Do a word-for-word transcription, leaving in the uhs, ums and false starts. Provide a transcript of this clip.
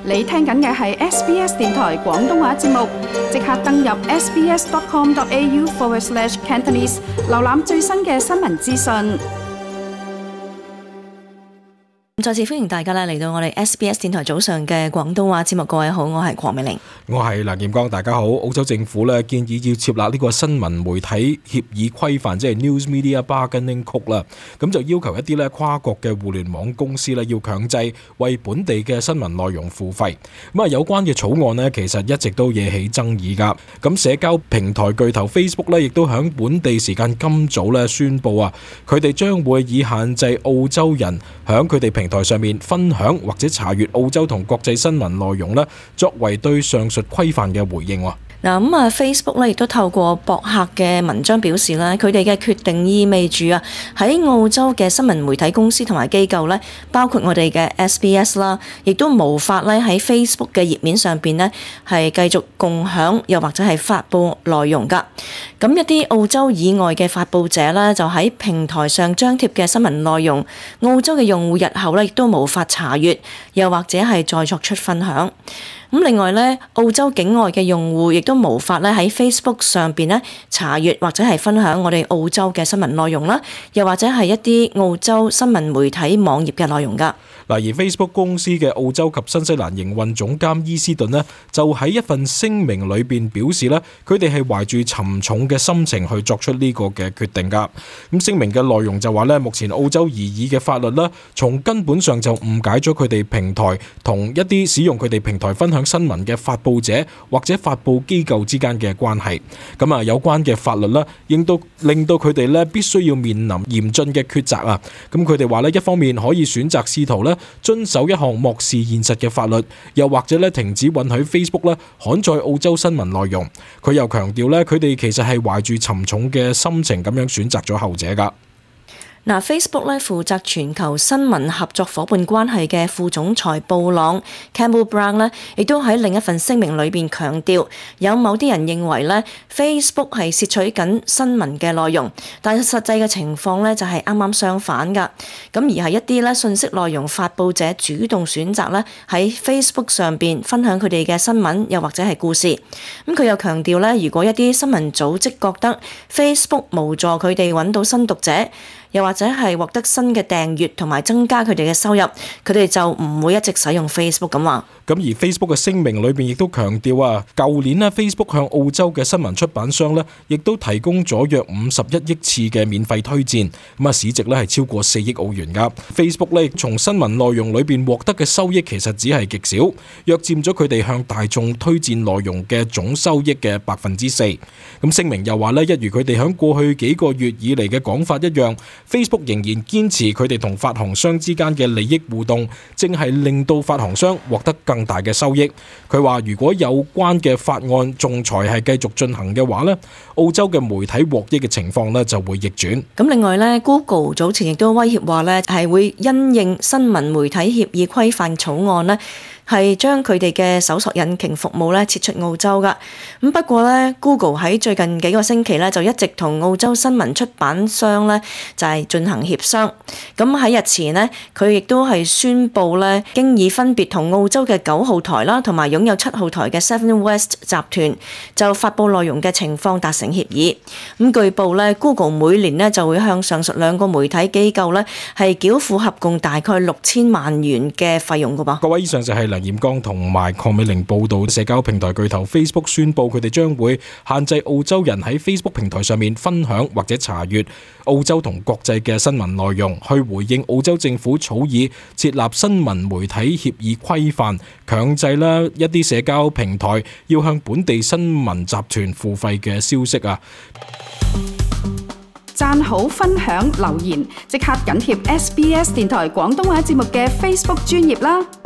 你聽緊嘅係 S B S 電台廣東話節目，即刻登入 sbs.com.au forward slash Cantonese， 瀏覽最新嘅新聞資訊。 再次歡迎大家咧嚟到我哋 S B S 電台早上嘅廣東話節目。各位好，我係鄺美玲， 我係梁劍剛。大家好。澳洲政府咧建議要設立呢個新聞媒體協議規範，即係 News Media Bargaining Code 啦。咁就要求一啲咧跨國嘅互聯網公司咧要強制為本地嘅新聞內容付費。咁啊，有關嘅草案呢，其實一直都惹起爭議噶。咁社交平台巨頭 Facebook 咧，亦都響本地時間今早咧宣布啊，佢哋將會以限制澳洲人響佢哋平台上面分享或者查閱澳洲同國際新聞內容咧，作為對上述規範嘅回應。 嗱咁啊 ，Facebook 咧亦都透過博客嘅文章表示咧，佢哋嘅決定意味住啊，喺澳洲嘅新聞媒體公司同埋機構咧，包括我哋嘅 S B S 啦，亦都無法咧喺 Facebook 嘅頁面上邊咧係繼續共享又或者係發布內容噶。咁一啲澳洲以外嘅發布者咧，就喺平台上張貼嘅新聞內容，澳洲嘅用戶日後咧亦都無法查閱，又或者係再作出分享。咁另外咧，澳洲境外嘅用戶亦都無法咧喺 Facebook 上邊咧查閱或者係分享我哋澳洲嘅新聞內容啦，又或者係一啲澳洲新聞媒體網頁嘅內容噶。 嗱，而 Facebook 公司嘅澳洲及新西蘭營運總監伊斯頓呢，就喺一份聲明裏邊表示咧，佢哋係懷住沉重嘅心情去作出呢個嘅決定噶。咁聲明嘅內容就話咧，目前澳洲擬議嘅法律啦，從根本上就誤解咗佢哋平台同一啲使用佢哋平台分享新聞嘅發布者或者發布機構之間嘅關係。咁啊，有關嘅法律咧，應到令到佢哋咧必須要面臨嚴峻嘅抉擇啊。咁佢哋話咧，一方面可以選擇試圖咧遵守一項漠視現實嘅法律，又或者咧停止允許 Facebook 咧刊載澳洲新聞內容。佢又強調咧，佢哋其實係懷住沉重嘅心情咁樣選擇咗後者噶。 嗱 ，Facebook 咧負責全球新聞合作夥伴關係嘅副總裁布朗 Campbell Brown 咧，亦都喺另一份聲明裏邊強調，有某啲人認為咧 Facebook 係竊取緊新聞嘅內容，但係實際嘅情況咧就係啱啱相反噶。咁而係一啲咧信息內容發布者主動選擇咧喺 Facebook 上邊分享佢哋嘅新聞，又或者係故事。咁佢又強調咧，如果一啲新聞組織覺得 Facebook 無助佢哋揾到新讀者，又或者係獲得新嘅訂閱同埋增加佢哋嘅收入，佢哋就唔會一直使用 Facebook 咁話。 咁而 Facebook 嘅聲明裏邊亦都強調啊，舊年呢 Facebook 向澳洲嘅新聞出版商呢，亦都提供咗約五十一億次嘅免費推薦，咁啊市值呢係超過四億澳元噶。Facebook 呢從新聞內容裏邊獲得嘅收益其實只係極少，約佔咗佢哋向大眾推薦內容嘅總收益嘅百分之四。咁聲明又話呢，一如佢哋響過去幾個月以嚟嘅講法一樣，Facebook 仍然堅持佢哋同發行商之間嘅利益互動，正係令到發行商獲得更大嘅收益。佢話如果有關嘅法案仲裁係繼續進行嘅話呢，澳洲嘅媒體獲益嘅情況呢就會逆轉。 咁另外呢 Google 早前亦都威脅話呢係會因應新聞媒體協議規範草案呢，係將佢哋嘅搜索引擎服務咧撤出澳洲噶。咁不過咧 Google 喺最近幾個星期咧就一直同澳洲新聞出版商咧就係進行協商。咁喺日前呢，佢亦都係宣布咧，經已分別同澳洲嘅九號台啦，同埋擁有七號台嘅 Seven West 集團就發布內容嘅情況達成協議。咁據報咧 Google 每年咧就會向上述兩個媒體機構咧係繳付合共大概六千萬元嘅費用噶噃。 各位，以上就係梁嚴剛同埋鄺美玲報道，社交平台巨頭 Facebook 宣布佢哋將會限制澳洲人喺 Facebook 平台上面分享或者查閱澳洲同國際嘅新聞內容，去回應澳洲政府草擬設立新聞媒體協議規範，強制啦一啲社交平台要向本地新聞集團付費嘅消息啊！ 讚好、分享、留言，即刻緊貼 S B S 電台廣東話節目嘅 Facebook 專頁啦！